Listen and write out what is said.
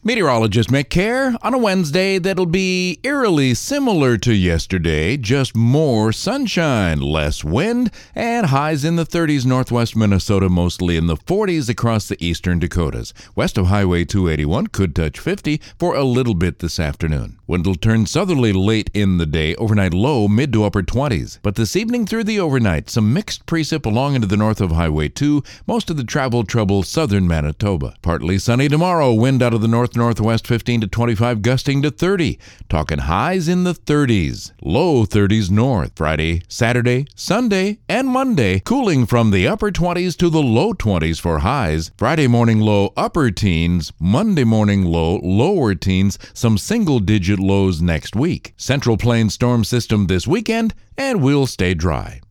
Meteorologist Mick Kerr on a Wednesday that'll be eerily similar to yesterday, just more sunshine, less wind, and highs in the 30s northwest Minnesota, mostly in the 40s across the eastern Dakotas. West of Highway 281 could touch 50 for a little bit this afternoon. Wind will turn southerly late in the day, overnight low mid to upper 20s. But this evening through the overnight, some mixed precip along into the north of Highway 2, most of the travel trouble southern Manitoba. Partly sunny tomorrow, wind out of the northwest 15 to 25, gusting to 30. Talking highs in the 30s, low 30s north. Friday, Saturday, Sunday, and Monday, cooling from the upper 20s to the low 20s for highs. Friday morning low upper teens, Monday morning low lower teens, some single-digit lows next week. Central Plains storm system this weekend, and we'll stay dry.